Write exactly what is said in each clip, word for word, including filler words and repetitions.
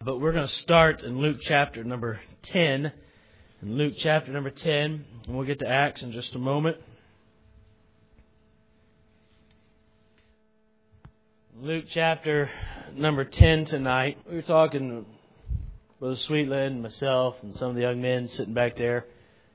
But we're going to start in Luke chapter number ten. In Luke chapter number ten, and we'll get to Acts in just a moment. Luke chapter number ten tonight. We were talking, Brother Sweetland, myself, and some of the young men sitting back there,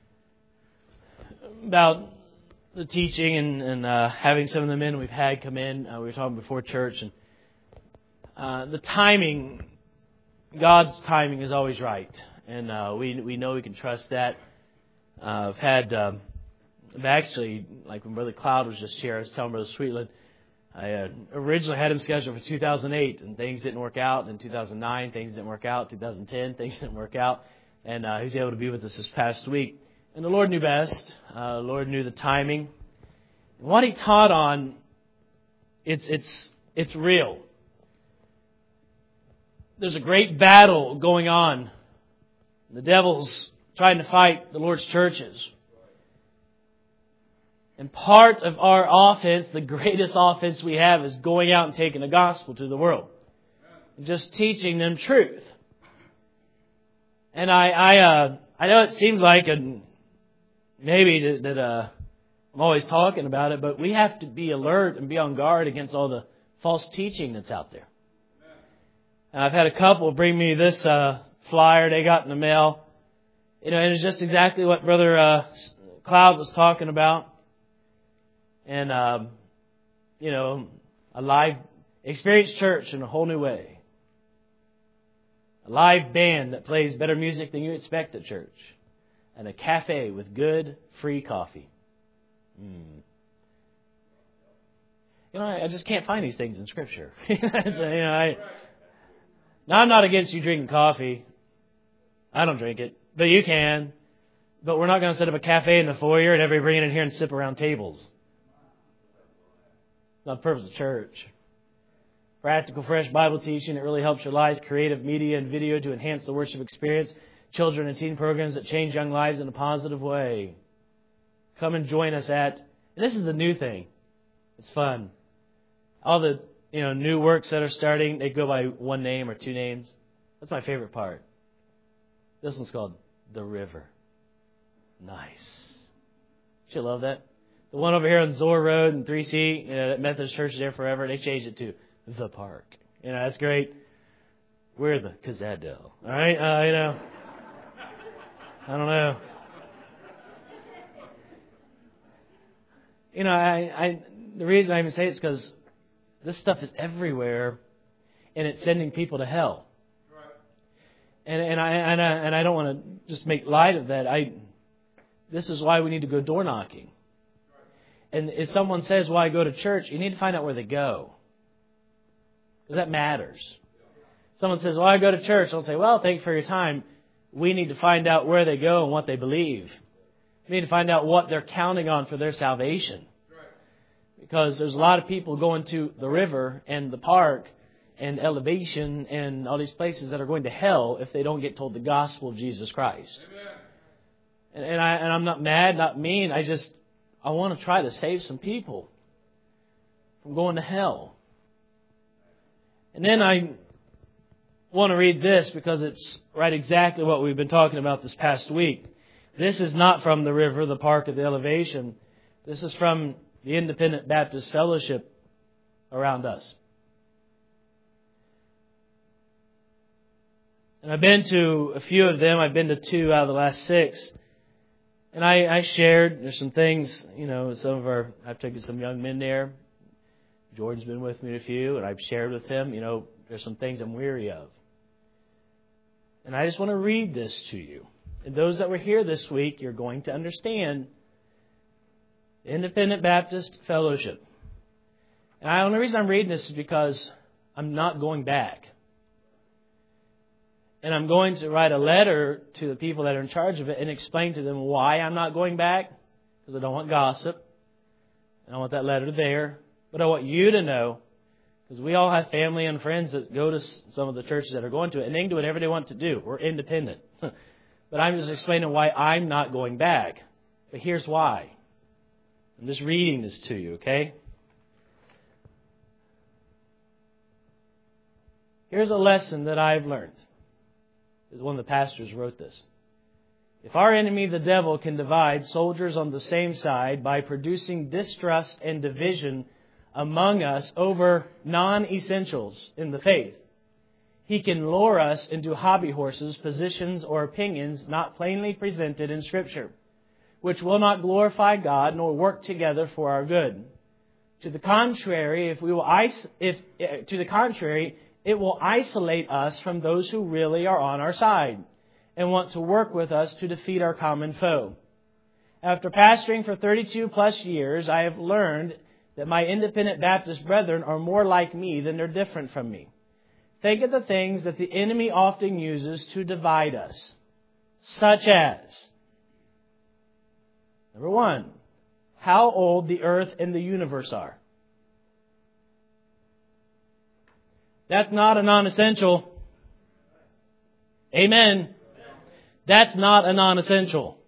about the teaching and, and uh, having some of the men we've had come in. Uh, we were talking before church, and uh, the timing, God's timing is always right. And uh, we we know we can trust that. Uh, I've had, um, I've actually, like when Brother Cloud was just here, I was telling Brother Sweetland, I uh, originally had him scheduled for two thousand eight, and things didn't work out. In two thousand nine, things didn't work out. two thousand ten, things didn't work out. And uh, he was able to be with us this past week. And the Lord knew best. Uh, the Lord knew the timing. And what He taught on, it's it's it's real. There's a great battle going on. The devil's trying to fight the Lord's churches. And part of our offense, the greatest offense we have, is going out and taking the gospel to the world. And just teaching them truth. And I I, uh, I know it seems like a, maybe that, that uh, I'm always talking about it, but we have to be alert and be on guard against all the false teaching that's out there. And I've had a couple bring me this uh, flyer they got in the mail. You know, and it's just exactly what Brother uh, Cloud was talking about. And, um, you know, a live experience church in a whole new way. A live band that plays better music than you expect at church. And a cafe with good, free coffee. Mm. You know, I, I just can't find these things in Scripture. so, you know, I, now, I'm not against you drinking coffee. I don't drink it. But you can. But we're not going to set up a cafe in the foyer and everybody bring it in here and sip around tables. Not the purpose of church. Practical, fresh Bible teaching that really helps your life. Creative media and video to enhance the worship experience. Children and teen programs that change young lives in a positive way. Come and join us at, and this is the new thing. It's fun. All the you know new works that are starting, they go by one name or two names. That's my favorite part. This one's called The River. Nice. You love that? The one over here on Zor Road and three C, you know, that Methodist church is there forever. They changed it to The Park. You know, that's great. We're the Cazadell. All right? Uh, you know, I don't know. You know, I, I the reason I even say it is because this stuff is everywhere, and it's sending people to hell. And and I and I, and I don't want to just make light of that. I this is why we need to go door knocking. And if someone says, why go to church, you need to find out where they go. Because that matters. Someone says, well, I go to church. I'll say, well, thank you for your time. We need to find out where they go and what they believe. We need to find out what they're counting on for their salvation. Because there's a lot of people going to the river and the park and Elevation and all these places that are going to hell if they don't get told the gospel of Jesus Christ. And, and, I, and I'm not mad, not mean. I just... I want to try to save some people from going to hell. And then I want to read this because it's right exactly what we've been talking about this past week. This is not from the river, the park, of the Elevation. This is from the Independent Baptist Fellowship around us. And I've been to a few of them. I've been to two out of the last six. And I, I shared, there's some things, you know, some of our, I've taken some young men there. Jordan's been with me a few, and I've shared with him, you know, there's some things I'm weary of. And I just want to read this to you. And those that were here this week, you're going to understand the Independent Baptist Fellowship. And the only reason I'm reading this is because I'm not going back. And I'm going to write a letter to the people that are in charge of it and explain to them why I'm not going back. Because I don't want gossip. I don't want that letter there. But I want you to know, because we all have family and friends that go to some of the churches that are going to it, and they can do whatever they want to do. We're independent. But I'm just explaining why I'm not going back. But here's why. I'm just reading this to you, okay? Here's a lesson that I've learned. One of the pastors wrote this. If our enemy, the devil, can divide soldiers on the same side by producing distrust and division among us over non-essentials in the faith, he can lure us into hobby horses, positions, or opinions not plainly presented in Scripture, which will not glorify God nor work together for our good. To the contrary, if we will is- if to the contrary, it will isolate us from those who really are on our side and want to work with us to defeat our common foe. After pastoring for thirty-two plus years, I have learned that my independent Baptist brethren are more like me than they're different from me. Think of the things that the enemy often uses to divide us, such as, number one, how old the earth and the universe are. That's not a non-essential. Amen. That's not a non-essential.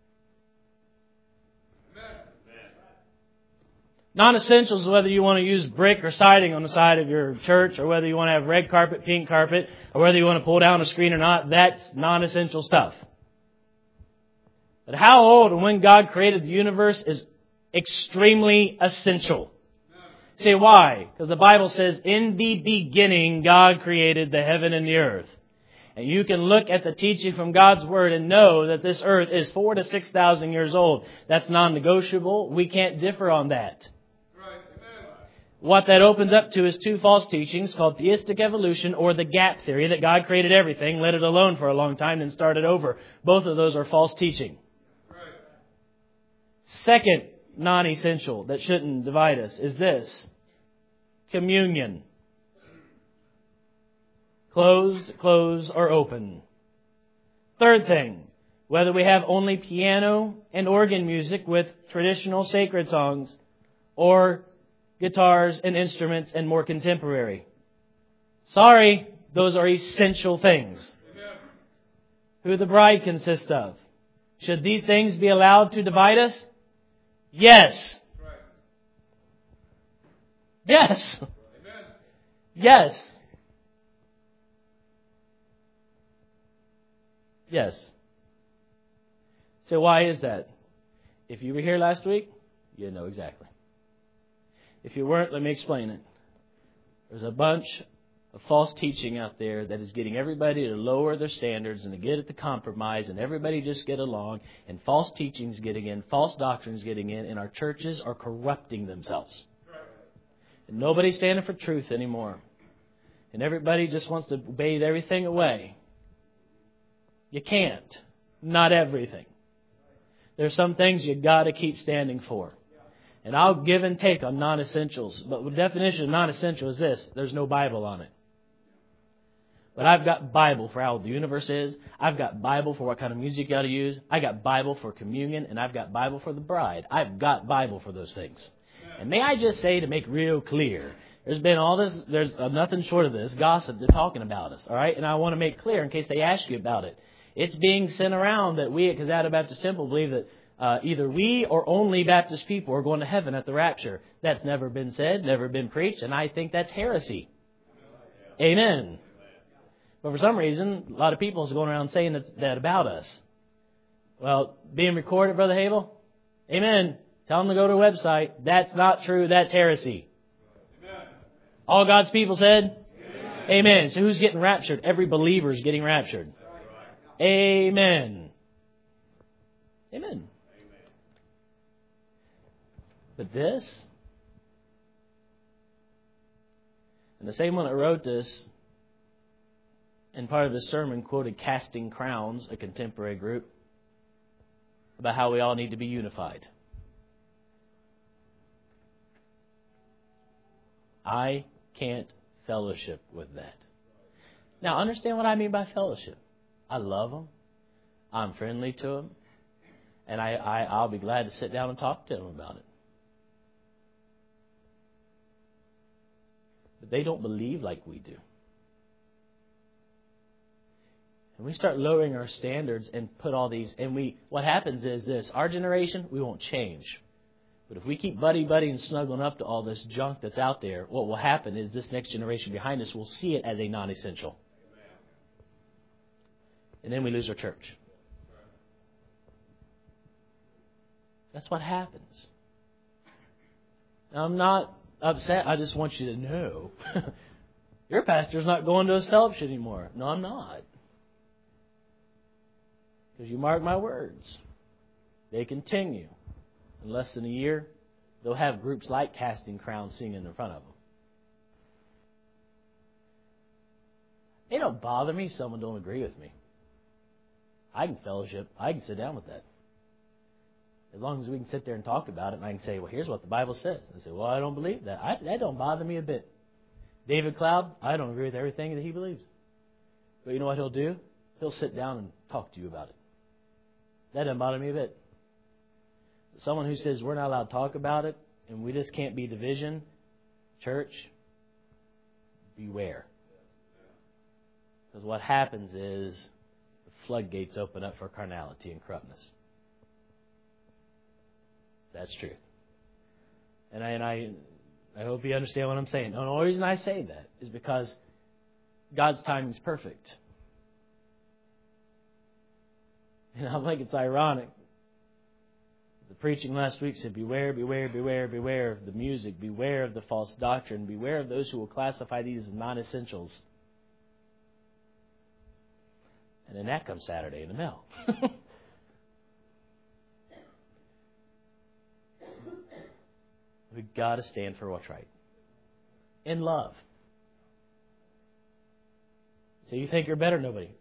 Non-essentials is whether you want to use brick or siding on the side of your church, or whether you want to have red carpet, pink carpet, or whether you want to pull down a screen or not. That's non-essential stuff. But how old and when God created the universe is extremely essential. You say, why? Because the Bible says, in the beginning, God created the heaven and the earth. And you can look at the teaching from God's Word and know that this earth is four to six thousand years old. That's non-negotiable. We can't differ on that. Right. Amen. What that opens up to is two false teachings called theistic evolution or the gap theory, that God created everything, let it alone for a long time, and started over. Both of those are false teaching. Right. Second non-essential that shouldn't divide us is this: communion. Closed, closed, or open. Third thing, whether we have only piano and organ music with traditional sacred songs, or guitars and instruments and more contemporary. Sorry, those are essential things. Amen. Who the bride consists of. Should these things be allowed to divide us? Yes. Right. Yes. Amen. Yes. Yes. So why is that? If you were here last week, you know exactly. If you weren't, let me explain it. There's a bunch of false teaching out there that is getting everybody to lower their standards and to get at the compromise, and everybody just get along, and false teachings getting in, false doctrines getting in, and our churches are corrupting themselves. And nobody's standing for truth anymore. And everybody just wants to bathe everything away. You can't. Not everything. There's some things you got to keep standing for. And I'll give and take on non-essentials. But the definition of non-essential is this: there's no Bible on it. But I've got Bible for how the universe is. I've got Bible for what kind of music you got to use. I got Bible for communion, and I've got Bible for the bride. I've got Bible for those things. And may I just say, to make real clear, there's been all this, there's uh, nothing short of this gossip they're talking about us. All right? And I want to make clear in case they ask you about it. It's being sent around that we at Cazada Baptist Temple believe that uh, either we or only Baptist people are going to heaven at the rapture. That's never been said, never been preached, and I think that's heresy. Amen. But for some reason, a lot of people is going around saying that, that about us. Well, being recorded, Brother Hable, amen. Tell them to go to a website. That's not true. That's heresy. Amen. All God's people said? Amen. Amen. So who's getting raptured? Every believer is getting raptured. Amen. Amen. But this, and the same one that wrote this, in part of this sermon, quoted Casting Crowns, a contemporary group, about how we all need to be unified. I can't fellowship with that. Now, understand what I mean by fellowship. I love them. I'm friendly to them. And I, I, I'll be glad to sit down and talk to them about it. But they don't believe like we do. And we start lowering our standards and put all these, and we, what happens is this: our generation, we won't change. But if we keep buddy-buddy and snuggling up to all this junk that's out there, what will happen is this next generation behind us will see it as a non-essential. And then we lose our church. That's what happens. Now, I'm not upset. I just want you to know. Your pastor's not going to his fellowship anymore. No, I'm not. Because you mark my words. They continue. In less than a year, they'll have groups like Casting Crowns singing in front of them. It don't bother me if someone don't agree with me. I can fellowship. I can sit down with that. As long as we can sit there and talk about it, and I can say, well, here's what the Bible says. I say, well, I don't believe that. I, that don't bother me a bit. David Cloud, I don't agree with everything that he believes. But you know what he'll do? He'll sit down and talk to you about it. That doesn't bother me a bit. Someone who says we're not allowed to talk about it, and we just can't be division, church, beware. Because what happens is the floodgates open up for carnality and corruptness. That's true. And I, and I I hope you understand what I'm saying. The only reason I say that is because God's timing is perfect. And I think it's ironic. The preaching last week said, beware, beware, beware, beware of the music, beware of the false doctrine, beware of those who will classify these as non-essentials. And then that comes Saturday in the mail. We've got to stand for what's right. In love. So you think you're better than nobody.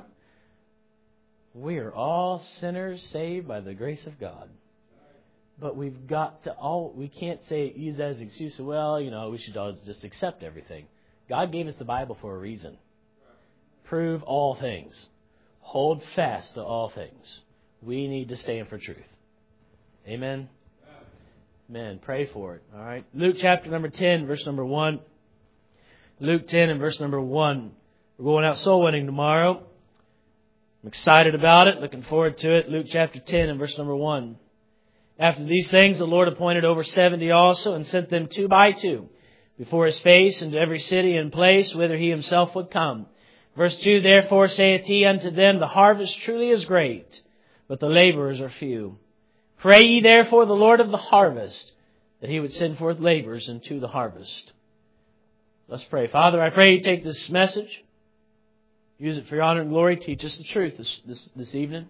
We are all sinners saved by the grace of God. But we've got to all, we can't say, use that as an excuse. Well, you know, we should all just accept everything. God gave us the Bible for a reason. Prove all things. Hold fast to all things. We need to stand for truth. Amen. Amen. Pray for it. All right. Luke chapter number ten, verse number one. Luke ten and verse number one. We're going out soul winning tomorrow. I'm excited about it. Looking forward to it. Luke chapter ten and verse number one. After these things, the Lord appointed over seventy also, and sent them two by two before His face into every city and place whither He Himself would come. Verse two, therefore saith He unto them, the harvest truly is great, but the laborers are few. Pray ye therefore the Lord of the harvest, that He would send forth laborers into the harvest. Let's pray. Father, I pray You take this message, use it for Your honor and glory, teach us the truth this, this, this evening.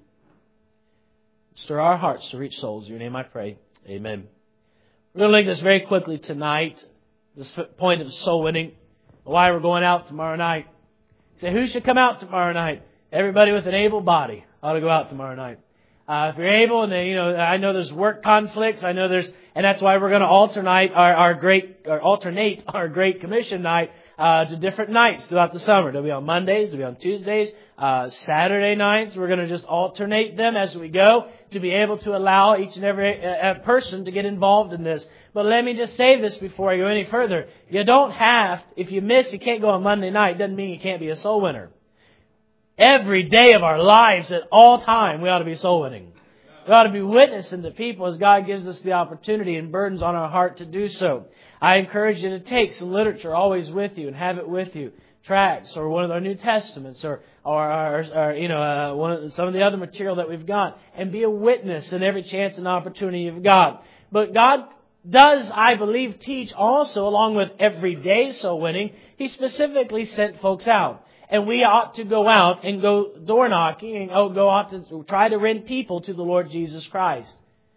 Stir our hearts to reach souls. In Your name I pray. Amen. We're going to look at this very quickly tonight, this point of soul winning, why we're going out tomorrow night. Say, who should come out tomorrow night? Everybody with an able body ought to go out tomorrow night. Uh, if you're able, and they, you know, I know there's work conflicts. I know there's, and that's why we're going to alternate our, our great, or alternate our Great Commission night uh, to different nights throughout the summer. They'll be on Mondays, they'll be on Tuesdays, uh, Saturday nights. We're going to just alternate them as we go to be able to allow each and every uh, person to get involved in this. But let me just say this before I go any further: you don't have, if you miss, you can't go on Monday night. Doesn't mean you can't be a soul winner. Every day of our lives, at all time, we ought to be soul winning. We ought to be witnessing to people as God gives us the opportunity and burdens on our heart to do so. I encourage you to take some literature always with you and have it with you. Tracts or one of our New Testaments or, or, or, or you know, uh, one of, some of the other material that we've got, and be a witness in every chance and opportunity you've got. But God does, I believe, teach also, along with everyday soul winning, He specifically sent folks out. And we ought to go out and go door knocking and go out to try to win people to the Lord Jesus Christ.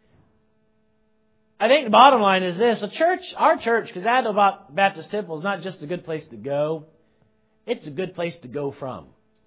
I think the bottom line is this: a church, our church, because Adel Baptist Temple is not just a good place to go, it's a good place to go from.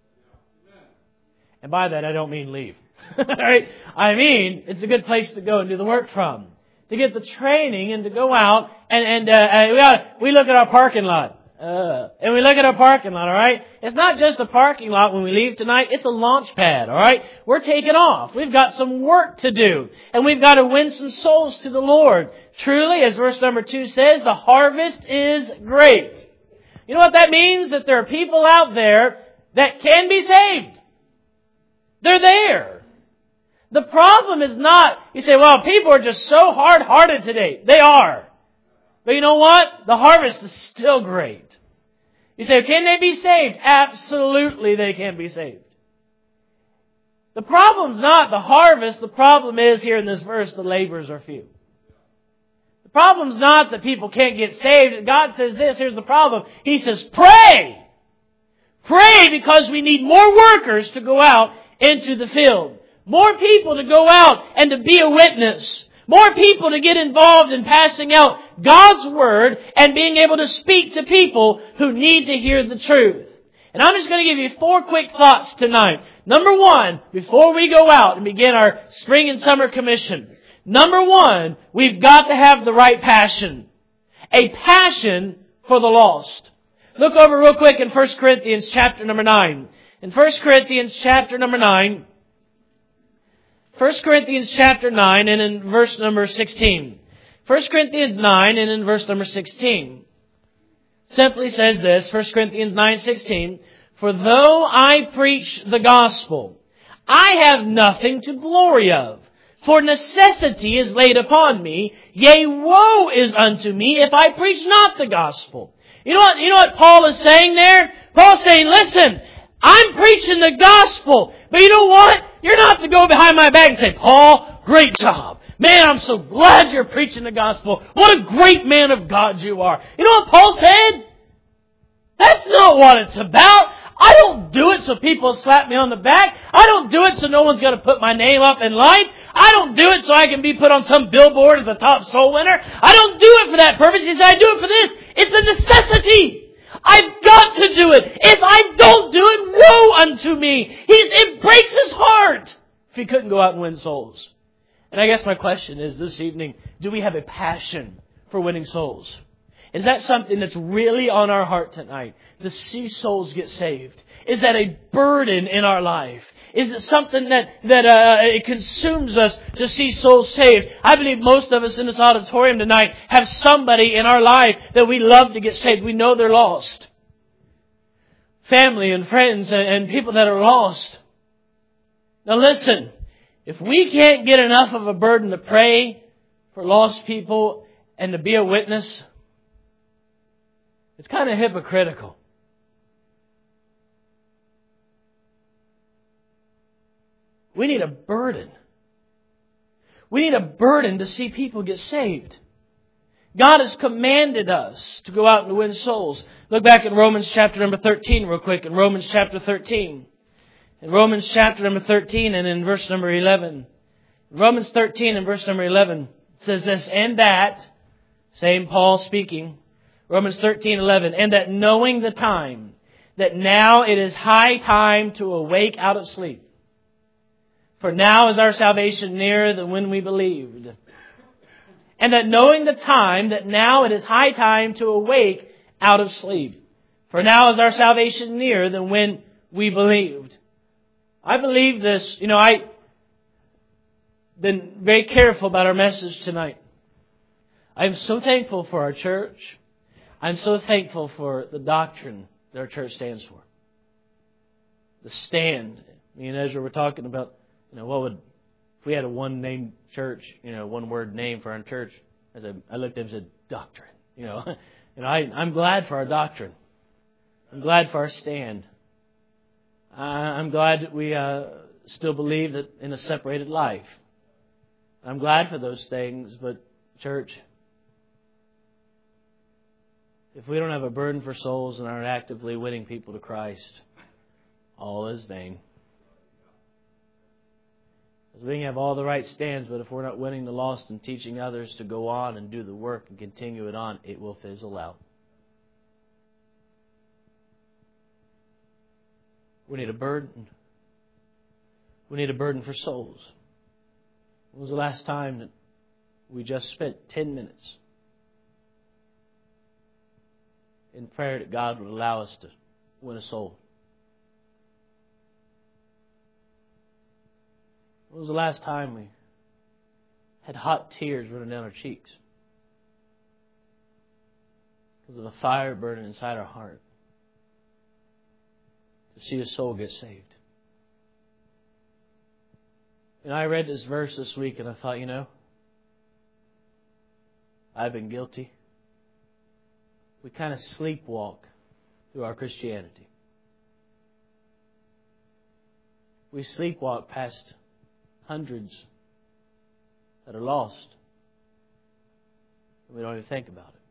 And by that I don't mean leave. Right? I mean it's a good place to go and do the work from, to get the training and to go out and and uh, we ought, we look at our parking lot. Uh, and we look at our parking lot, all right? It's not just a parking lot when we leave tonight. It's a launch pad, all right? We're taking off. We've got some work to do. And we've got to win some souls to the Lord. Truly, as verse number two says, the harvest is great. You know what that means? That there are people out there that can be saved. They're there. The problem is not, you say, well, people are just so hard-hearted today. They are. But you know what? The harvest is still great. You say, can they be saved? Absolutely they can be saved. The problem's not the harvest. The problem is, here in this verse, the laborers are few. The problem's not that people can't get saved. God says this, here's the problem. He says, pray! Pray because we need more workers to go out into the field. More people to go out and to be a witness. More people to get involved in passing out God's Word and being able to speak to people who need to hear the truth. And I'm just going to give you four quick thoughts tonight. Number one, before we go out and begin our spring and summer commission. Number one, we've got to have the right passion. A passion for the lost. Look over real quick in First Corinthians chapter number nine. In First Corinthians chapter number nine, First Corinthians chapter nine and in verse number sixteen. First Corinthians nine and in verse number sixteen. Simply says this, First Corinthians nine sixteen, for though I preach the gospel, I have nothing to glory of. For necessity is laid upon me, yea, woe is unto me if I preach not the gospel. You know what, you know what Paul is saying there? Paul's saying, listen, I'm preaching the gospel, but you know what? You're not to go behind my back and say, Paul, great job. Man, I'm so glad you're preaching the gospel. What a great man of God you are. You know what Paul said? That's not what it's about. I don't do it so people slap me on the back. I don't do it so no one's going to put my name up in light. I don't do it so I can be put on some billboard as the top soul winner. I don't do it for that purpose. He said, I do it for this. It's a necessity. I've got to do it. If I don't do it, woe unto me. He's, it breaks his heart if he couldn't go out and win souls. And I guess my question is this evening, do we have a passion for winning souls? Is that something that's really on our heart tonight? To see souls get saved? Is that a burden in our life? Is it something that, that uh, it consumes us to see souls saved? I believe most of us in this auditorium tonight have somebody in our life that we love to get saved. We know they're lost. Family and friends and, and people that are lost. Now listen, if we can't get enough of a burden to pray for lost people and to be a witness, it's kind of hypocritical. We need a burden. We need a burden to see people get saved. God has commanded us to go out and to win souls. Look back at Romans chapter number thirteen real quick. In Romans chapter thirteen. In Romans chapter number thirteen and in verse number eleven. In Romans thirteen and verse number eleven. It says this, and that, same Paul speaking, Romans thirteen eleven, and that knowing the time, that now it is high time to awake out of sleep. For now is our salvation nearer than when we believed. And that knowing the time, that now it is high time to awake out of sleep. For now is our salvation nearer than when we believed. I believe this. You know, I've been very careful about our message tonight. I'm so thankful for our church. I'm so thankful for the doctrine that our church stands for. The stand. Me and Ezra were talking about, you know, what would, if we had a one-name church, you know, one-word name for our church, as I, I looked at him and said, doctrine. You know, and I, I'm glad for our doctrine. I'm glad for our stand. I, I'm glad that we uh, still believe that in a separated life. I'm glad for those things, but church, if we don't have a burden for souls and aren't actively winning people to Christ, all is vain. Because we can have all the right stands, but if we're not winning the lost and teaching others to go on and do the work and continue it on, it will fizzle out. We need a burden. We need a burden for souls. When was the last time that we just spent ten minutes in prayer that God would allow us to win a soul? When was the last time we had hot tears running down our cheeks because of a fire burning inside our heart to see a soul get saved? And I read this verse this week and I thought, you know, I've been guilty. We kind of sleepwalk through our Christianity. We sleepwalk past hundreds that are lost. We don't even think about it.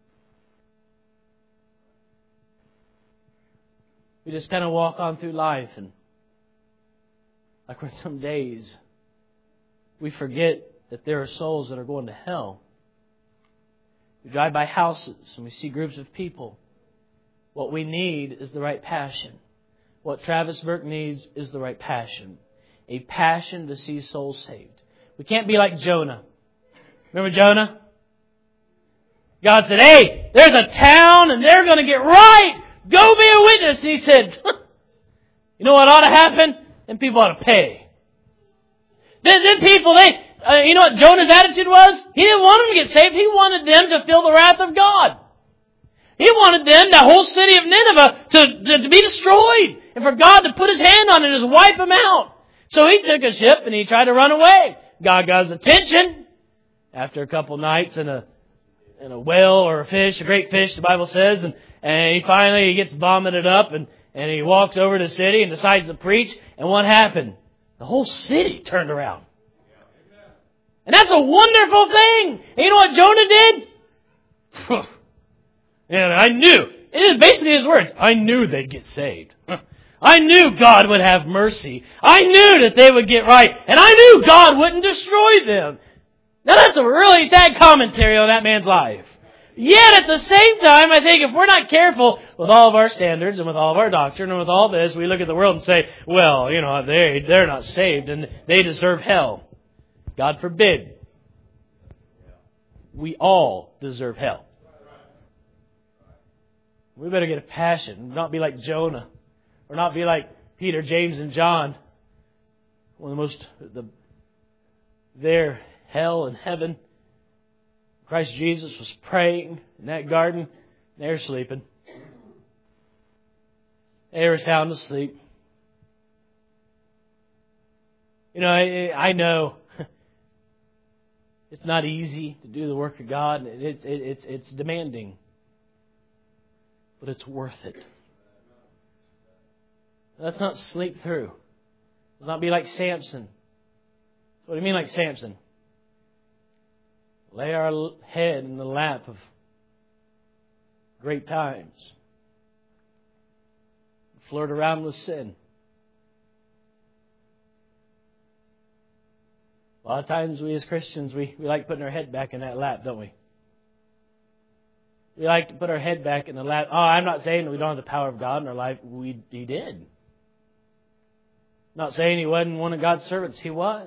We just kind of walk on through life, and like when some days we forget that there are souls that are going to hell. We drive by houses and we see groups of people. What we need is the right passion. What Travis Burke needs is the right passion. A passion to see souls saved. We can't be like Jonah. Remember Jonah? God said, hey, there's a town and they're going to get right. Go be a witness. And he said, you know what ought to happen? Then people ought to pay. Then, then people, they, uh, you know what Jonah's attitude was? He didn't want them to get saved. He wanted them to feel the wrath of God. He wanted them, the whole city of Nineveh, to, to, to be destroyed. And for God to put His hand on it and just wipe them out. So he took a ship and he tried to run away. God got his attention. After a couple nights in a in a whale or a fish, a great fish, the Bible says, and, and he finally he gets vomited up and, and he walks over to the city and decides to preach. And what happened? The whole city turned around. And that's a wonderful thing. And you know what Jonah did? And I knew. It is basically his words. I knew they'd get saved. I knew God would have mercy. I knew that they would get right. And I knew God wouldn't destroy them. Now that's a really sad commentary on that man's life. Yet at the same time, I think if we're not careful with all of our standards and with all of our doctrine and with all this, we look at the world and say, well, you know, they, they're not saved and they deserve hell. God forbid. We all deserve hell. We better get a passion, not be like Jonah, or not be like Peter, James, and John. One of the most, the, their hell and heaven. Christ Jesus was praying in that garden. They're sleeping. They were sound asleep. You know, I, I know it's not easy to do the work of God. It's it, it's it's demanding, but it's worth it. Let's not sleep through. Let's not be like Samson. What do you mean like Samson? Lay our head in the lap of great times. Flirt around with sin. A lot of times we as Christians, we, we like putting our head back in that lap, don't we? We like to put our head back in the lap. Oh, I'm not saying that we don't have the power of God in our life. We, He did. Not saying He wasn't one of God's servants. He was.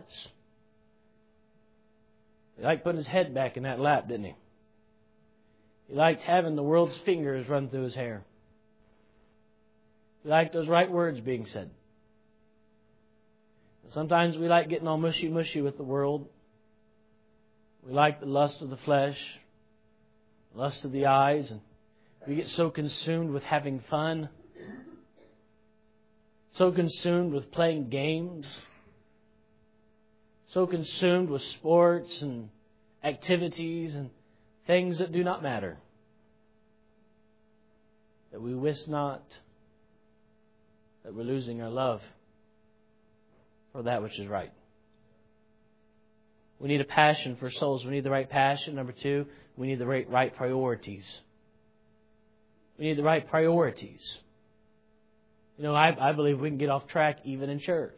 He liked putting his head back in that lap, didn't he? He liked having the world's fingers run through his hair. He liked those right words being said. Sometimes we like getting all mushy-mushy with the world. We like the lust of the flesh, lust of the eyes, and we get so consumed with having fun, so consumed with playing games, so consumed with sports and activities and things that do not matter, that we wist not that we're losing our love for that which is right. We need a passion for souls. We need the right passion. Number two, we need the right, right priorities. We need the right priorities. You know, I, I believe we can get off track even in church.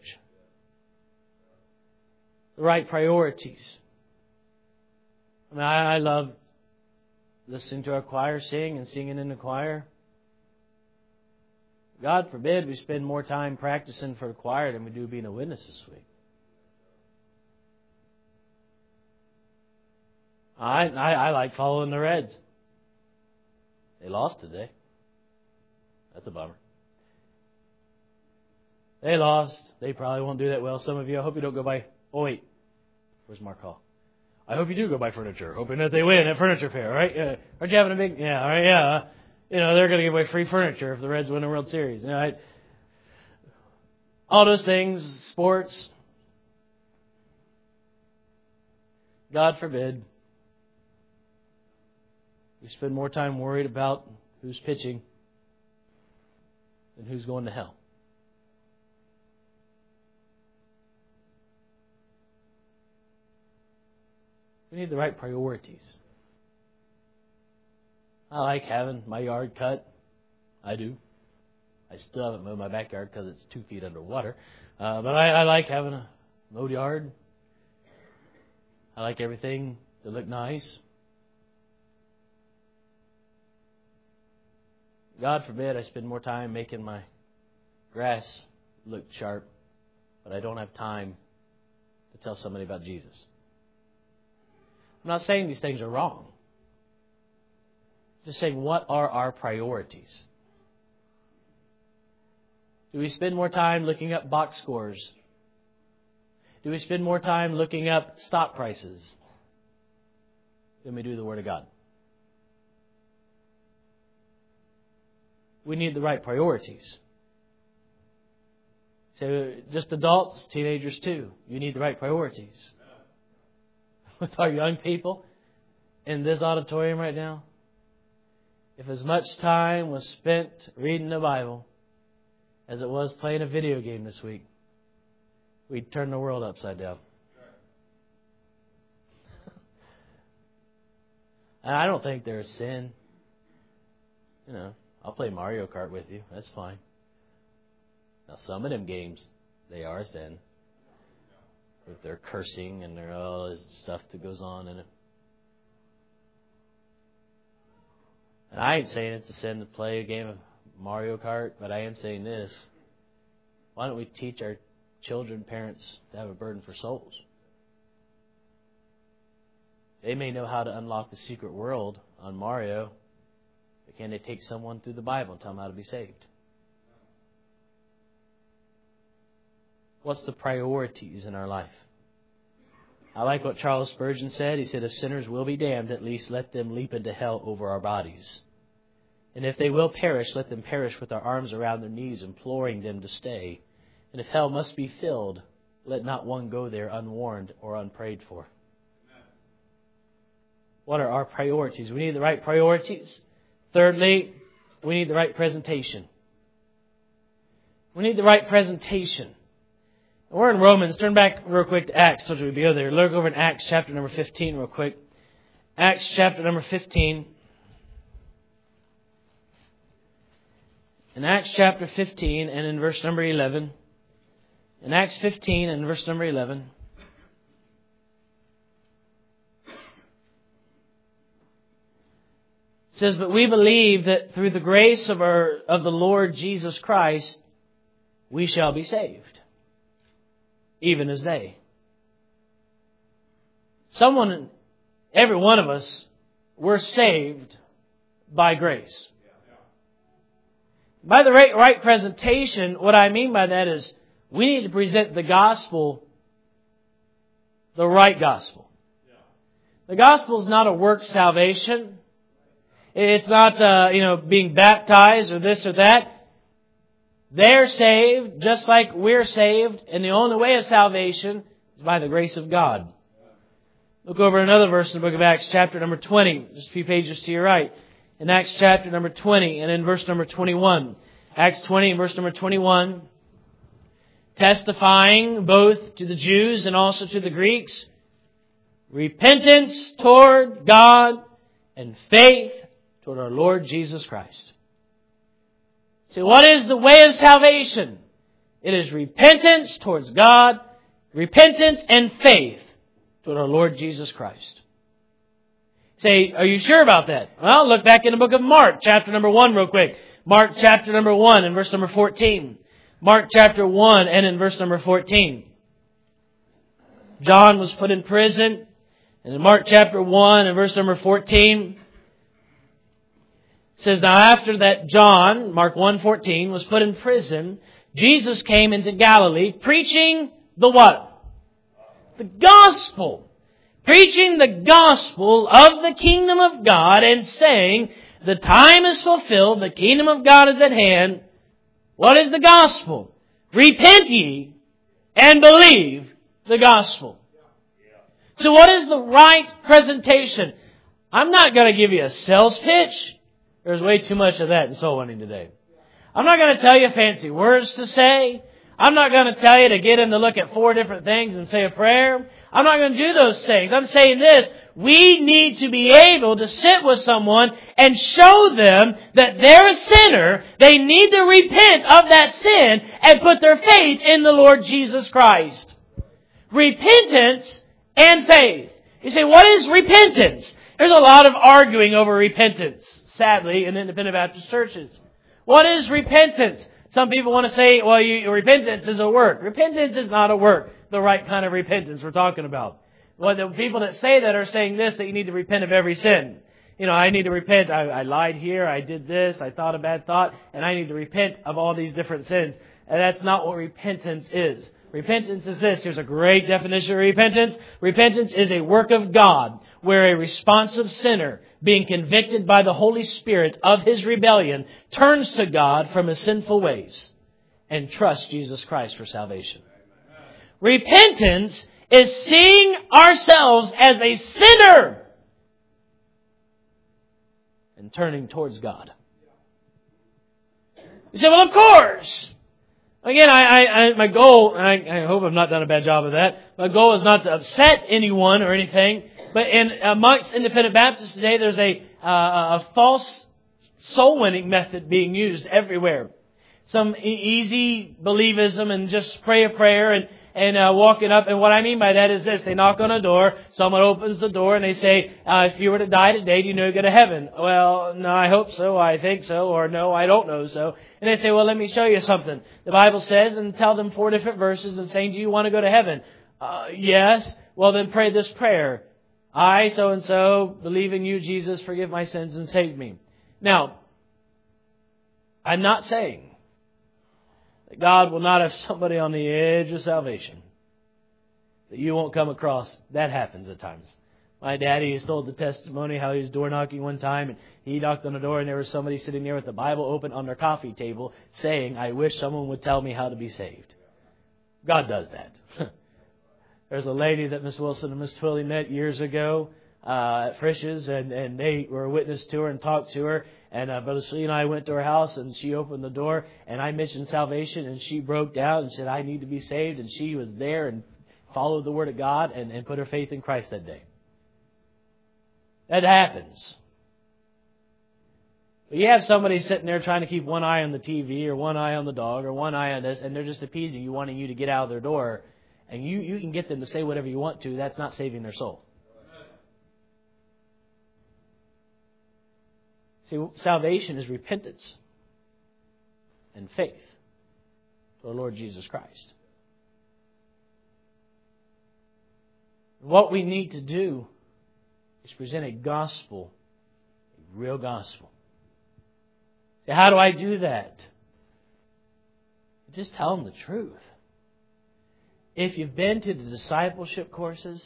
The right priorities. I mean, I, I love listening to our choir sing and singing in the choir. God forbid we spend more time practicing for the choir than we do being a witness this week. I, I, I like following the Reds. They lost today. That's a bummer. They lost. They probably won't do that well. Some of you, I hope you don't go by... Oh, wait. Where's Mark Hall? I hope you do go buy furniture, hoping that they win at Furniture Fair, right? Uh, aren't you having a big... Yeah, all right, yeah. You know, they're going to give away free furniture if the Reds win the World Series. You know, I, all those things, sports. God forbid we spend more time worried about who's pitching than who's going to hell. We need the right priorities. I like having my yard cut. I do. I still haven't mowed my backyard because it's two feet underwater. Uh, but I, I like having a mowed yard. I like everything to look nice. God forbid I spend more time making my grass look sharp, but I don't have time to tell somebody about Jesus. I'm not saying these things are wrong. I'm just saying, what are our priorities? Do we spend more time looking up box scores? Do we spend more time looking up stock prices than we do the Word of God? We need the right priorities. So just adults, teenagers too. You need the right priorities. With our young people in this auditorium right now, if as much time was spent reading the Bible as it was playing a video game this week, we'd turn the world upside down. And I don't think there's sin. You know, I'll play Mario Kart with you. That's fine. Now, some of them games, they are sin. With their cursing and their all this stuff that goes on in it. And I ain't saying it's a sin to play a game of Mario Kart, but I am saying this. Why don't we teach our children, parents, to have a burden for souls? They may know how to unlock the secret world on Mario, but can they take someone through the Bible and tell them how to be saved? What's the priorities in our life? I like what Charles Spurgeon said. He said, if sinners will be damned, at least let them leap into hell over our bodies. And if they will perish, let them perish with our arms around their knees, imploring them to stay. And if hell must be filled, let not one go there unwarned or unprayed for. What are our priorities? We need the right priorities. Thirdly, we need the right presentation. We need the right presentation. We're in Romans. Turn back real quick to Acts. Told you we'd be over there. Look over in Acts chapter number fifteen real quick. Acts chapter number fifteen. In Acts chapter fifteen and in verse number eleven. In Acts fifteen and verse number eleven. It says, but we believe that through the grace of our of the Lord Jesus Christ, we shall be saved. Even as they. Someone, every one of us, we're saved by grace. By the right, right presentation, what I mean by that is we need to present the gospel, the right gospel. The gospel is not a work salvation. It's not, uh, you know, being baptized or this or that. They're saved just like we're saved, and the only way of salvation is by the grace of God. Look over another verse in the book of Acts, chapter number twenty, just a few pages to your right. In Acts chapter number twenty and in verse number twenty-one. Acts twenty and verse number twenty-one. Testifying both to the Jews and also to the Greeks, repentance toward God and faith toward our Lord Jesus Christ. So what is the way of salvation? It is repentance towards God, repentance and faith toward our Lord Jesus Christ. Say, are you sure about that? Well, look back in the book of Mark, chapter number one real quick. Mark chapter number one and verse number fourteen. Mark chapter one and in verse number fourteen. John was put in prison. And in Mark chapter one and verse number fourteen, it says, now after that John, Mark one fourteen, was put in prison, Jesus came into Galilee preaching the what? The gospel. Preaching the gospel of the kingdom of God and saying, the time is fulfilled, the kingdom of God is at hand. What is the gospel? Repent ye and believe the gospel. So what is the right presentation? I'm not going to give you a sales pitch. There's way too much of that in soul winning today. I'm not going to tell you fancy words to say. I'm not going to tell you to get him to look at four different things and say a prayer. I'm not going to do those things. I'm saying this. We need to be able to sit with someone and show them that they're a sinner. They need to repent of that sin and put their faith in the Lord Jesus Christ. Repentance and faith. You say, what is repentance? There's a lot of arguing over repentance, sadly, in independent Baptist churches. What is repentance? Some people want to say, well, you, repentance is a work. Repentance is not a work, the right kind of repentance we're talking about. Well, the people that say that are saying this, that you need to repent of every sin. You know, I need to repent. I, I lied here. I did this. I thought a bad thought. And I need to repent of all these different sins. And that's not what repentance is. Repentance is this. Here's a great definition of repentance. Repentance is a work of God where a responsive sinner, being convicted by the Holy Spirit of his rebellion, turns to God from his sinful ways and trusts Jesus Christ for salvation. Repentance is seeing ourselves as a sinner and turning towards God. You say, well, of course. Again, I, I, I my goal, and I, I hope I've not done a bad job of that, my goal is not to upset anyone or anything, but in amongst independent Baptists today, there's a, uh, a false soul-winning method being used everywhere. Some e- easy believism and just pray a prayer and And uh, walking up, and what I mean by that is this. They knock on a door, someone opens the door, and they say, uh, if you were to die today, do you know you go to heaven? Well, no, I hope so, I think so, or no, I don't know so. And they say, well, let me show you something. The Bible says, and tell them four different verses and saying, do you want to go to heaven? Uh, yes. Well, then pray this prayer. I, so-and-so, believe in you, Jesus, forgive my sins and save me. Now, I'm not saying that God will not have somebody on the edge of salvation that you won't come across. That happens at times. My daddy has told the testimony how he was door knocking one time, and he knocked on the door, and there was somebody sitting there with the Bible open on their coffee table saying, I wish someone would tell me how to be saved. God does that. There's a lady that Miss Wilson and Miss Twilley met years ago uh, at Frisch's, and, and they were a witness to her and talked to her. And uh, Brother Slee and I went to her house, and she opened the door, and I mentioned salvation, and she broke down and said, I need to be saved. And she was there and followed the Word of God and, and put her faith in Christ that day. That happens. But you have somebody sitting there trying to keep one eye on the T V or one eye on the dog or one eye on this, and they're just appeasing you, wanting you to get out of their door. And you, you can get them to say whatever you want to. That's not saving their soul. See, salvation is repentance and faith to our Lord Jesus Christ. What we need to do is present a gospel, a real gospel. See, how do I do that? Just tell them the truth. If you've been to the discipleship courses,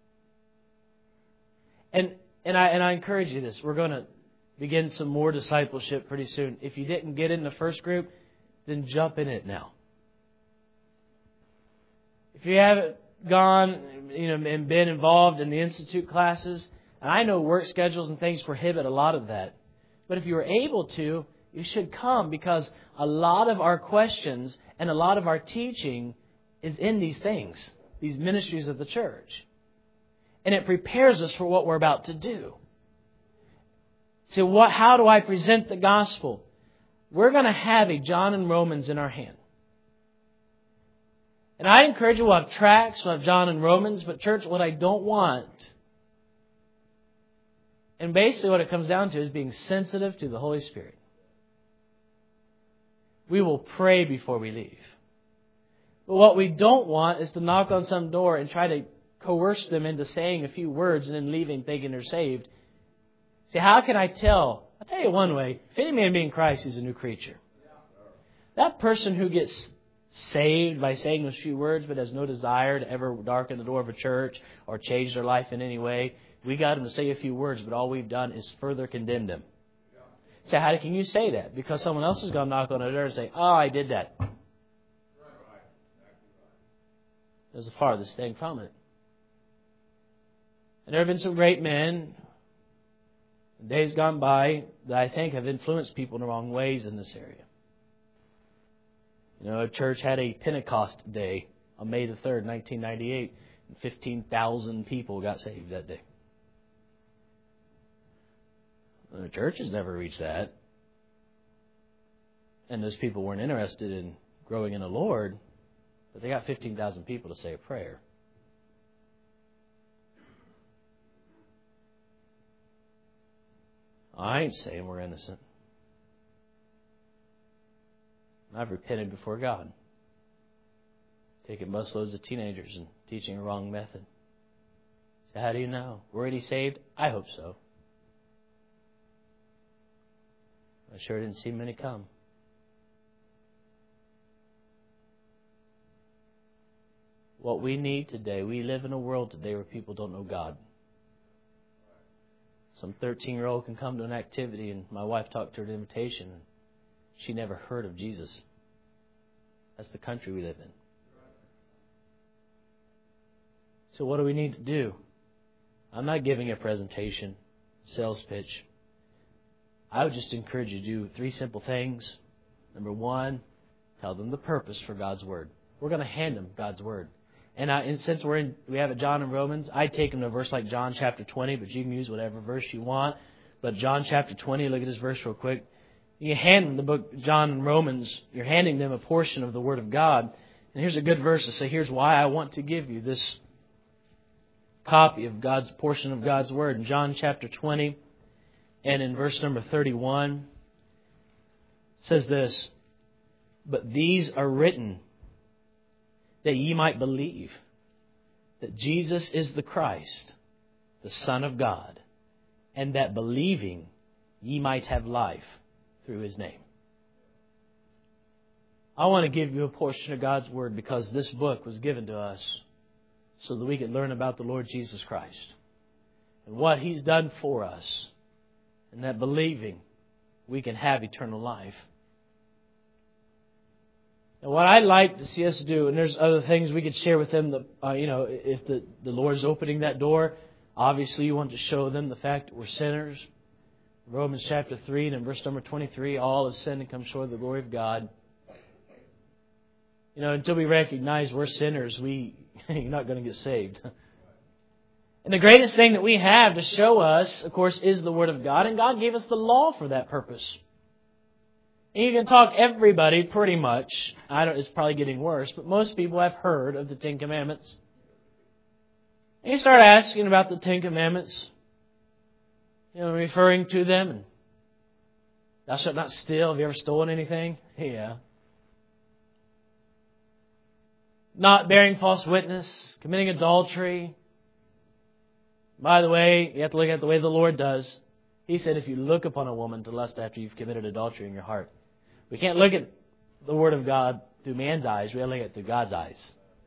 and and I and I encourage you this, we're going to begin some more discipleship pretty soon. If you didn't get in the first group, then jump in it now. If you haven't gone, you know, and been involved in the institute classes, and I know work schedules and things prohibit a lot of that, but if you are able to, you should come, because a lot of our questions and a lot of our teaching is in these things, these ministries of the church. And it prepares us for what we're about to do. So what, how do I present the gospel? We're going to have a John and Romans in our hand. And I encourage you, we'll have tracts, we'll have John and Romans, but church, what I don't want, and basically what it comes down to is being sensitive to the Holy Spirit. We will pray before we leave. But what we don't want is to knock on some door and try to coerce them into saying a few words and then leaving thinking they're saved. See, how can I tell? I'll tell you one way. If any man be in Christ, he's a new creature. That person who gets saved by saying those few words but has no desire to ever darken the door of a church or change their life in any way, we got them to say a few words, but all we've done is further condemn them. So how can you say that? Because someone else is going to knock on the door and say, oh, I did that. That's the farthest thing from it. And there have been some great men, days gone by, that I think have influenced people in the wrong ways in this area. You know, a church had a Pentecost day on May the third, nineteen ninety-eight, and fifteen thousand people got saved that day. The church has never reached that. And those people weren't interested in growing in the Lord, but they got fifteen thousand people to say a prayer. I ain't saying we're innocent. I've repented before God. Taking busloads of teenagers and teaching a wrong method. So how do you know? Were any saved? I hope so. I sure didn't see many come. What we need today, we live in a world today where people don't know God. Some thirteen-year-old can come to an activity, and my wife talked to her at invitation, and she never heard of Jesus. That's the country we live in. So what do we need to do? I'm not giving a presentation, sales pitch. I would just encourage you to do three simple things. Number one, tell them the purpose for God's Word. We're going to hand them God's Word. And, I, and since we're in, we have it John and Romans, I take them to a verse like John chapter twenty, but you can use whatever verse you want. But John chapter twenty, look at this verse real quick. You hand them the book John and Romans. You're handing them a portion of the Word of God. And here's a good verse to say, here's why I want to give you this copy of God's portion of God's Word. In John chapter twenty and in verse number thirty-one, it says this, "But these are written that ye might believe that Jesus is the Christ, the Son of God, and that believing ye might have life through His name." I want to give you a portion of God's Word because this book was given to us so that we could learn about the Lord Jesus Christ and what He's done for us, and that believing we can have eternal life. And what I'd like to see us do, and there's other things we could share with them, that, uh, you know, if the, the Lord's opening that door, obviously you want to show them the fact that we're sinners. Romans chapter three and in verse number twenty-three, all have sinned and come short of the glory of God. You know, until we recognize we're sinners, we you're not going to get saved. And the greatest thing that we have to show us, of course, is the Word of God. And God gave us the law for that purpose. And you can talk everybody pretty much. I don't, it's probably getting worse, but most people have heard of the Ten Commandments. And you start asking about the Ten Commandments, you know, referring to them. And, "Thou shalt not steal." Have you ever stolen anything? Yeah. Not bearing false witness, committing adultery. By the way, you have to look at the way the Lord does. He said if you look upon a woman to lust after you've committed adultery in your heart. We can't look at the Word of God through man's eyes. We have to look at it through God's eyes.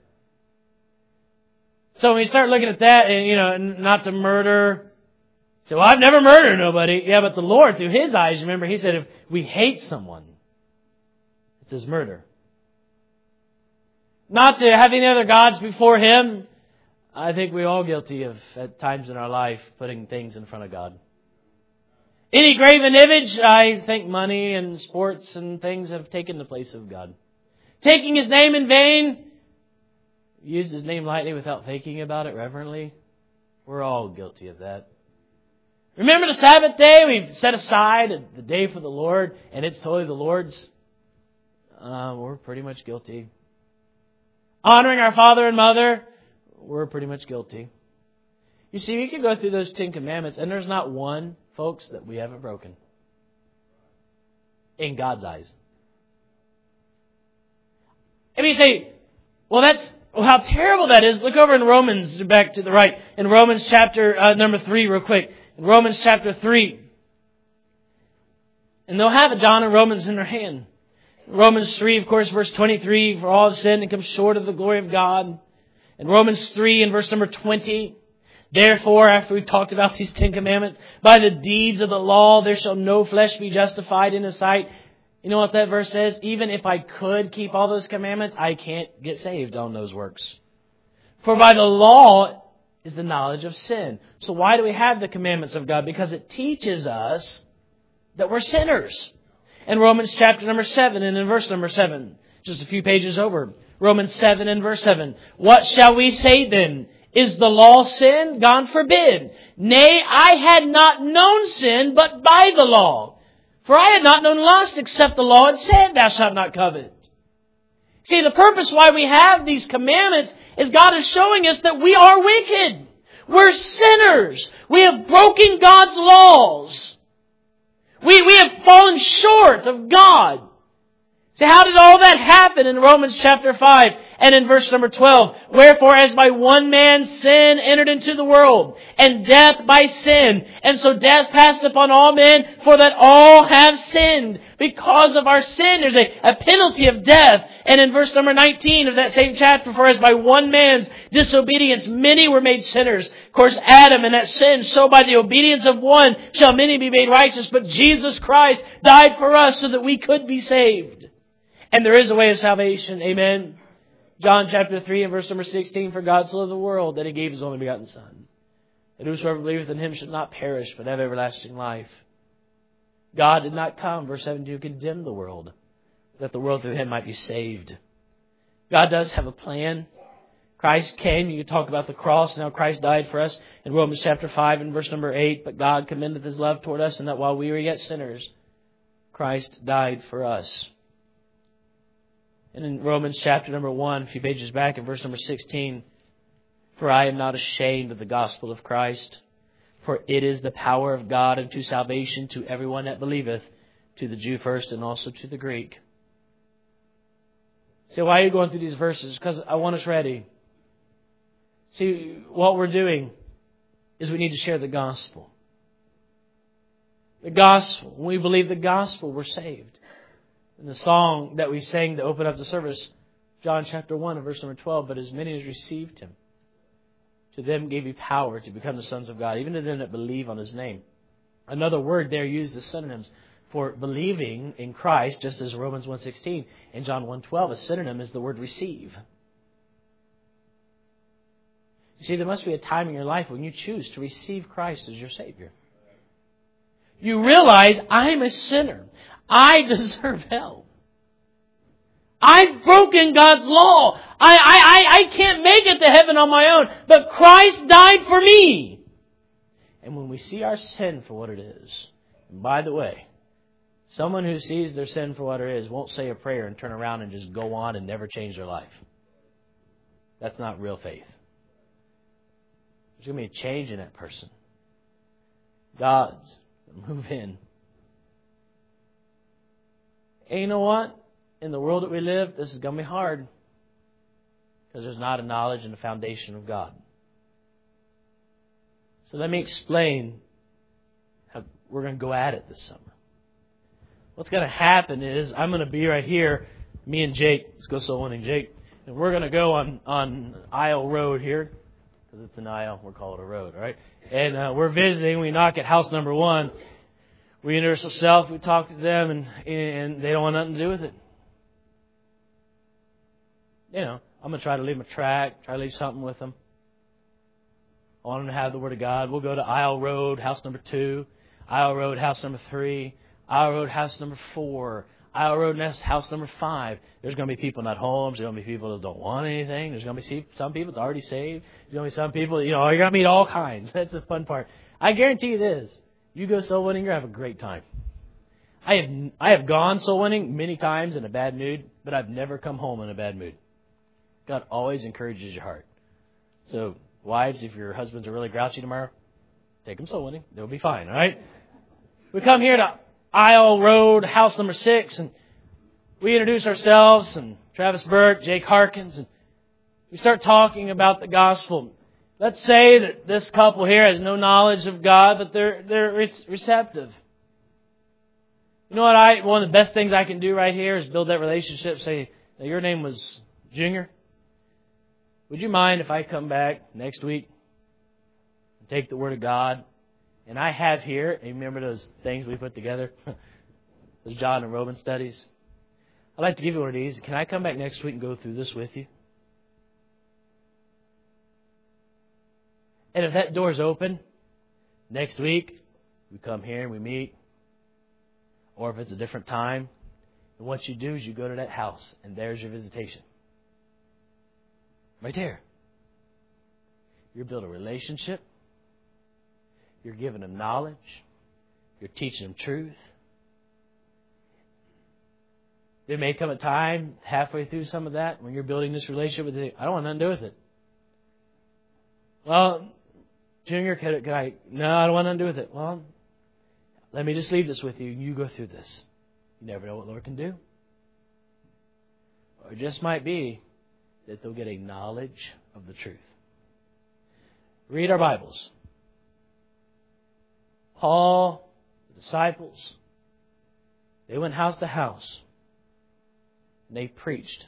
So when you start looking at that, and you know, not to murder. So I've never murdered nobody. Yeah, but the Lord, through His eyes, remember, He said if we hate someone, it says murder. Not to have any other gods before Him. I think we're all guilty of, at times in our life, putting things in front of God. Any graven image, I think money and sports and things have taken the place of God. Taking His name in vain, used His name lightly without thinking about it reverently. We're all guilty of that. Remember the Sabbath day? We've set aside the day for the Lord, and it's totally the Lord's. Uh, we're pretty much guilty. Honoring our father and mother, we're pretty much guilty. You see, we can go through those Ten Commandments, and there's not one, folks, that we haven't broken. In God's eyes. And you say, well, that's well, how terrible that is. Look over in Romans, back to the right. In Romans chapter uh, number three, real quick. In Romans chapter three. And they'll have it, John and Romans in their hand. Romans three, of course, verse twenty-three, "For all have sinned and come short of the glory of God." In Romans three, in verse number twenty, "Therefore," after we've talked about these Ten Commandments, "by the deeds of the law there shall no flesh be justified in His sight." You know what that verse says? Even if I could keep all those commandments, I can't get saved on those works. For by the law is the knowledge of sin. So why do we have the commandments of God? Because it teaches us that we're sinners. In Romans chapter number seven and in verse number seven, Just a few pages over. Romans seven and verse seven. What shall we say then? Is the law sin? God forbid. Nay, I had not known sin but by the law. For I had not known lust except the law had said, thou shalt not covet. See, the purpose why we have these commandments is God is showing us that we are wicked. We're sinners. We have broken God's laws. We, we have fallen short of God. So how did all that happen in Romans chapter five and in verse number twelve? Wherefore as by one man sin entered into the world, and death by sin. And so death passed upon all men, for that all have sinned. Because of our sin, there's a, a penalty of death. And in verse number nineteen of that same chapter, for as by one man's disobedience many were made sinners. Of course, Adam in that sin, so by the obedience of one shall many be made righteous. But Jesus Christ died for us so that we could be saved. And there is a way of salvation. Amen. John chapter three and verse number sixteen. For God so loved the world that He gave His only begotten Son, that whosoever believeth in Him should not perish but have everlasting life. God did not come, verse seventeen, to condemn the world, that the world through Him might be saved. God does have a plan. Christ came. You could talk about the cross. Now Christ died for us in Romans chapter five and verse number eight. But God commendeth His love toward us, and that while we were yet sinners, Christ died for us. And in Romans chapter number one, a few pages back in verse number sixteen, for I am not ashamed of the gospel of Christ, for it is the power of God unto salvation to everyone that believeth, to the Jew first and also to the Greek. So why are you going through these verses? Because I want us ready. See, what we're doing is we need to share the gospel. The gospel. When we believe the gospel, we're saved. In the song that we sang to open up the service, John chapter one and verse number twelve, but as many as received Him, to them gave He power to become the sons of God, even to them that believe on His name. Another word there used as synonyms for believing in Christ, just as Romans one sixteen and John one twelve, a synonym is the word receive. You see, there must be a time in your life when you choose to receive Christ as your Savior. You realize, I'm a sinner. I deserve hell. I've broken God's law. I, I, I, I can't make it to heaven on my own. But Christ died for me. And when we see our sin for what it is, and by the way, someone who sees their sin for what it is won't say a prayer and turn around and just go on and never change their life. That's not real faith. There's going to be a change in that person. God's going to move in. And you know what? In the world that we live, this is going to be hard. Because there's not a knowledge and a foundation of God. So let me explain how we're going to go at it this summer. What's going to happen is I'm going to be right here, me and Jake. Let's go soul winning, Jake. And we're going to go on, on Isle Road here. Because it's an aisle, we'll call it a road, all right? And uh, we're visiting. We knock at house number one. We introduce ourselves, we talk to them, and, and they don't want nothing to do with it. You know, I'm going to try to leave them a tract, try to leave something with them. I want them to have the Word of God. We'll go to Isle Road, house number two, Isle Road, house number three, Isle Road, house number four, Isle Road, house number five. There's going to be people not home. There's going to be people that don't want anything. There's going to be some people that are already saved. There's going to be some people, you know, you're going to meet all kinds. That's the fun part. I guarantee you this. You go soul winning, you're going to have a great time. I have I have gone soul winning many times in a bad mood, but I've never come home in a bad mood. God always encourages your heart. So, wives, if your husbands are really grouchy tomorrow, take them soul winning. They'll be fine, all right? We come here to Isle Road, house number six, and we introduce ourselves, and Travis Burke, Jake Harkins, and we start talking about the gospel. Let's say that this couple here has no knowledge of God, but they're they're receptive. You know what? I one of the best things I can do right here is build that relationship. Say, now your name was Junior. Would you mind if I come back next week and take the Word of God? And I have here, and remember those things we put together? Those John and Roman studies. I'd like to give you one of these. Can I come back next week and go through this with you? And if that door's open, next week, we come here and we meet. Or if it's a different time, And what you do is you go to that house, and there's your visitation. Right there. You're building a relationship. You're giving them knowledge. You're teaching them truth. There may come a time halfway through some of that when you're building this relationship with them, I don't want nothing to do with it. Well, Junior, can, can I? No, I don't want nothing to do with it. Well, let me just leave this with you. You go through this. You never know what the Lord can do. Or it just might be that they'll get a knowledge of the truth. Read our Bibles. Paul, the disciples, they went house to house. And they preached.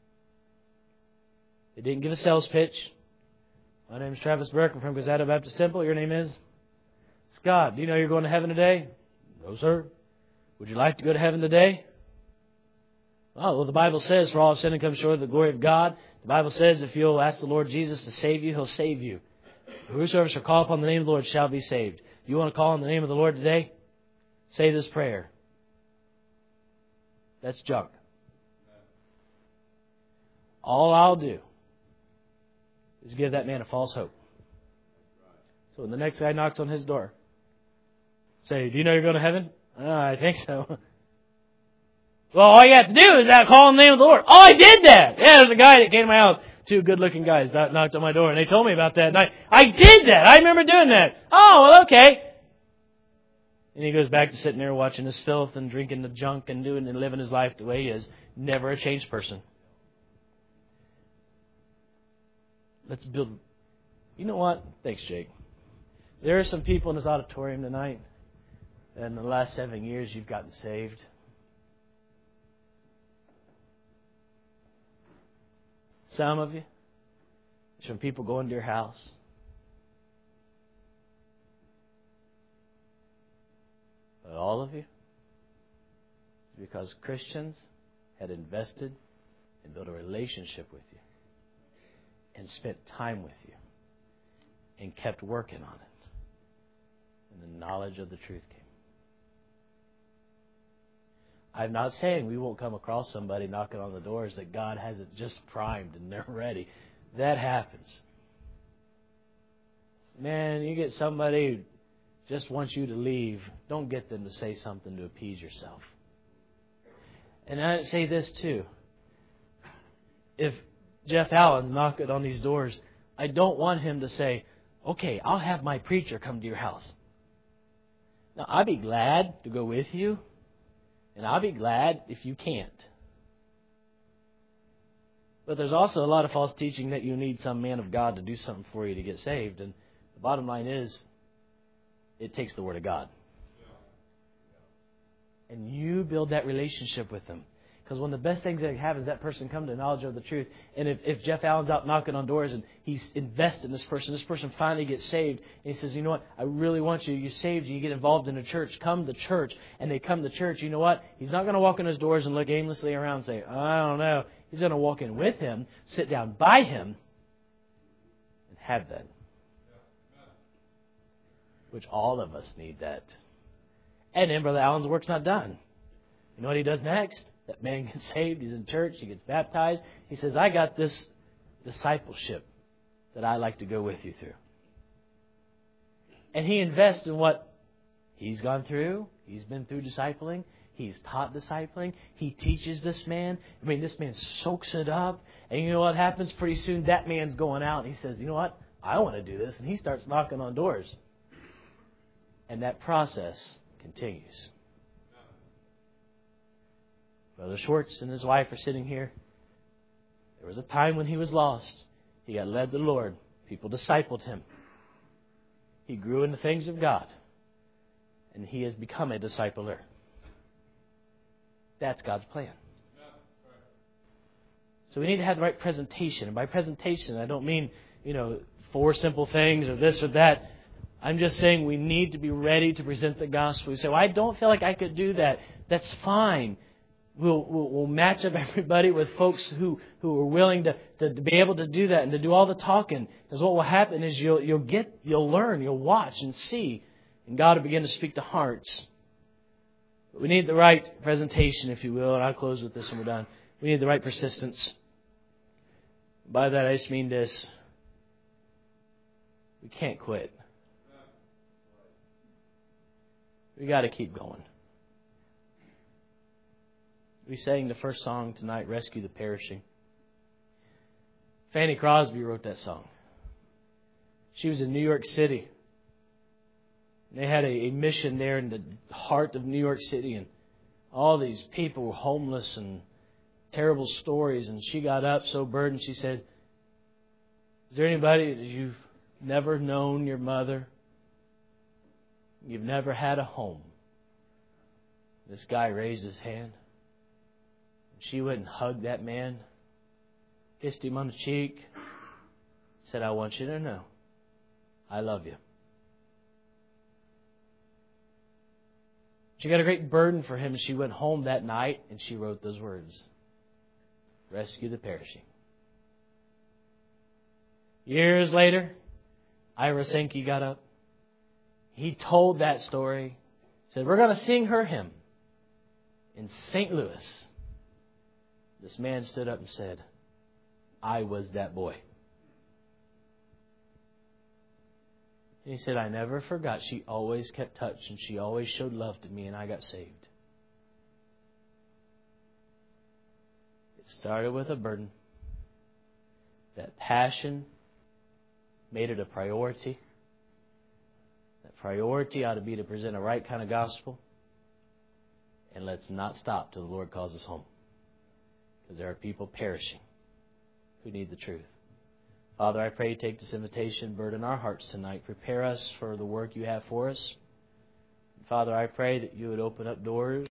They didn't give a sales pitch. My name is Travis Burke. I'm from Gazetta Baptist Temple. Your name is? Scott. Do you know you're going to heaven today? No, sir. Would you like to go to heaven today? Oh, well, the Bible says, for all have sinned and come short of the glory of God. The Bible says, if you'll ask the Lord Jesus to save you, He'll save you. Whosoever shall call upon the name of the Lord shall be saved. You want to call on the name of the Lord today? Say this prayer. That's junk. All I'll do is give that man a false hope. So when the next guy knocks on his door, say, do you know you're going to heaven? Oh, I think so. Well, all you have to do is that call on the name of the Lord. Oh, I did that. Yeah, there's a guy that came to my house. Two good-looking guys that knocked on my door, and they told me about that. And I, I did that. I remember doing that. Oh, well, okay. And he goes back to sitting there watching this filth and drinking the junk and doing and living his life the way he is. Never a changed person. Let's build. You know what? Thanks, Jake. There are some people in this auditorium tonight that in the last seven years you've gotten saved. Some of you, it's from people going to your house. But all of you, it's because Christians had invested and built a relationship with you and spent time with you and kept working on it. And the knowledge of the truth came. I'm not saying we won't come across somebody knocking on the doors that God hasn't just primed and they're ready. That happens. Man, you get somebody who just wants you to leave. Don't get them to say something to appease yourself. And I say this too. If Jeff Allen's knocking on these doors, I don't want him to say, okay, I'll have my preacher come to your house. Now, I'd be glad to go with you. And I'll be glad if you can't. But there's also a lot of false teaching that you need some man of God to do something for you to get saved. And the bottom line is, it takes the Word of God. And you build that relationship with them. Because one of the best things that have is that person come to knowledge of the truth. And if, if Jeff Allen's out knocking on doors and he's invested in this person, this person finally gets saved. And he says, you know what, I really want you. You saved you. You get involved in a church. Come to church. And they come to church. You know what? He's not going to walk in his doors and look aimlessly around and say, I don't know. He's going to walk in with him, sit down by him, and have that. Which all of us need that. And then Brother Allen's work's not done. You know what he does next? That man gets saved, he's in church, he gets baptized. He says, I got this discipleship that I like to go with you through. And he invests in what he's gone through. He's been through discipling. He's taught discipling. He teaches this man. I mean, this man soaks it up. And you know what happens? Pretty soon that man's going out and he says, you know what? I want to do this. And he starts knocking on doors. And that process continues. Brother Schwartz and his wife are sitting here. There was a time when he was lost. He got led to the Lord. People discipled him. He grew in the things of God. And he has become a discipler. That's God's plan. So we need to have the right presentation. And by presentation, I don't mean, you know, four simple things or this or that. I'm just saying we need to be ready to present the gospel. We say, well, I don't feel like I could do that. That's fine. We'll, we'll, we'll match up everybody with folks who, who are willing to, to, to be able to do that and to do all the talking. Because what will happen is you'll, you'll get, you'll learn, you'll watch and see. And God will begin to speak to hearts. We need the right presentation, if you will, and I'll close with this and we're done. We need the right persistence. By that I just mean this. We can't quit. We got to keep going. We sang the first song tonight, Rescue the Perishing. Fanny Crosby wrote that song. She was in New York City. They had a, a mission there in the heart of New York City, and all these people were homeless and terrible stories. And she got up so burdened, she said, is there anybody that you've never known your mother? You've never had a home? This guy raised his hand. She went and hugged that man, kissed him on the cheek, said, I want you to know, I love you. She got a great burden for him, and she went home that night and she wrote those words, Rescue the Perishing. Years later, Ira Sankey got up. He told that story. Said, we're going to sing her hymn in Saint Louis. This man stood up and said, I was that boy. And he said, I never forgot. She always kept touch and she always showed love to me, and I got saved. It started with a burden. That passion made it a priority. That priority ought to be to present a right kind of gospel. And let's not stop till the Lord calls us home. Because there are people perishing who need the truth. Father, I pray you take this invitation, burden our hearts tonight. Prepare us for the work you have for us. Father, I pray that you would open up doors